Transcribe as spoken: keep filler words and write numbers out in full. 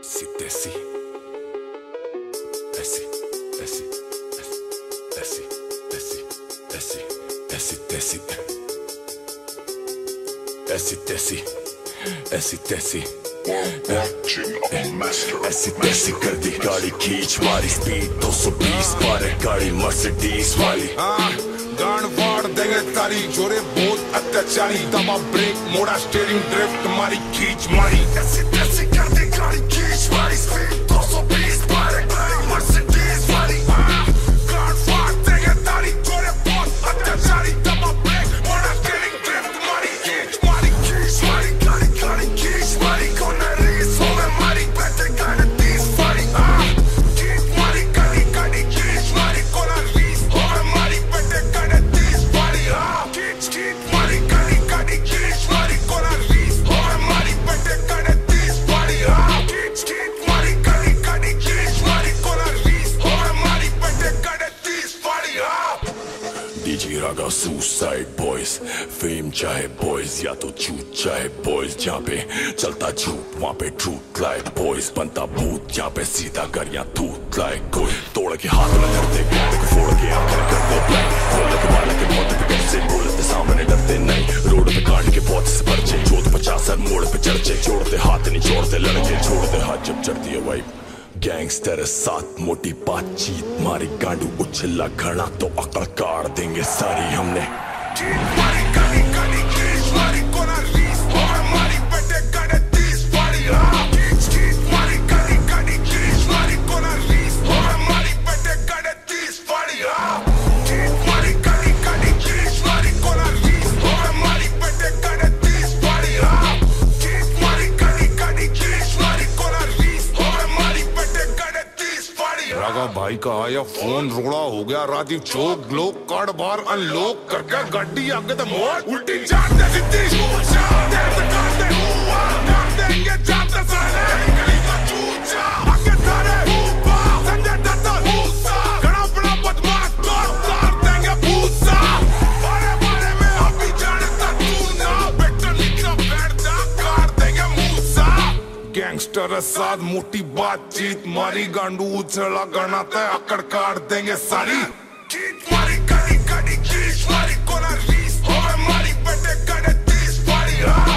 Si tesi, esi, esi, esi, esi, esi, esi, tesi, esi, tesi, esi, tesi. ऐसी तैसी कर दी गाड़ी खींच मारी स्पीड दो सौ बीस पार गाड़ी मर्सिडीज वाली गान फाड़ देंगे तारी जोरे बहुत अत्याचारी दबा ब्रेक मोड़ा स्टीयरिंग ड्रिफ्ट मारी खींच मारी ऐसी तैसी कर दी गाड़ी खींच मारी स्पीड दो सौ बीस पार गाड़ी मर्सिडीज वाली गान फाड़ देंगे तारी जोरे बहुत अत्याचारी दबा ब्रेक मोड़ा स्टीयरिंग ड्रिफ्ट मारी खींच मारी खींच मारी गाड़ी गाड़ी खींच मारी कोना रेस हो में मारी बैठे गाड़ी तीस वाली खींच मारी गाड़ी गाड़ी खींच मारी कोना रेस हो में मारी बैठे गाड़ी तीस वाली खींच खींच मारी गाड़ी गाड़ी खींच मारी कोना रेस हो में मारी बैठे गाड़ी तीस वाली खींच खींच मारी गाड़ी गाड़ी खींच मारी कोना रेस हो में मारी बैठे गाड़ी तीस वाली DJ Raga suicide boys fame चाहे बॉयज या तो झूठ चाहे बॉयज जहाँ पे चलता झूठ वहाँ पे ट्रूथ लाइक बॉयज बनता भूत यहाँ पे सीधा कर या तूत लाइक कोई तोड़ के हाथ न करते गाने को फोड़ के आंखें न करते ब्लैंक बोले के बाल के मौत पे कैसे बोलते सामने डरते नहीं रोड पे कांड के बहुत से पर्चे चौथ पचास हर मोड़ पे चर्चे छोड़ते हाथ नहीं छोड़ते लड़के छोड़ते हाथ जब चढ़ती है वाइब गैंगस्टर साथ मोटी बातचीत मारी गांडू उछला घड़ा तो अकड़ काट देंगे सारी हमने मारी गाड़ी गाड़ी खींच मारी कोना रेस हो में मारी बैठे गाड़ी तीस वाली खींच खींच मारी गाड़ी गाड़ी खींच मारी कोना रेस हो में मारी बैठे गाड़ी तीस वाली खींच मारी गाड़ी गाड़ी खींच मारी कोना रेस हो में मारी बैठे गाड़ी तीस वाली खींच मारी गाड़ी गाड़ी खींच मारी कोना रेस हो में मारी बैठे गाड़ी तीस वाली रागा भाई का आया फोन रोड़ा हो गया राजीव चौक लोग कार्ड बार अनलॉक करके गाड़ी आगे तो मोड़ उल्टी जान दे सिद्धि चूचा तेरे काट दे हुआ काट देंगे जाते साले गली का चूचा आगे थारे ऊपा संजय दत्ता भूसा गड़ा बड़ा बदमाश तोड़ तार देंगे भूसा बारे बारे में अभी जानता तू ना बेटा निकला बैठता काट देंगे मूसा गैंगस्टर साथ मोटी बातचीत मारी गांडू उछला गणा ते अकड़ काट देंगे सारी खींच मारी गाड़ी गाड़ी खींच मारी कोना रेस हो में मारी बैठे गाड़ी तीस वाली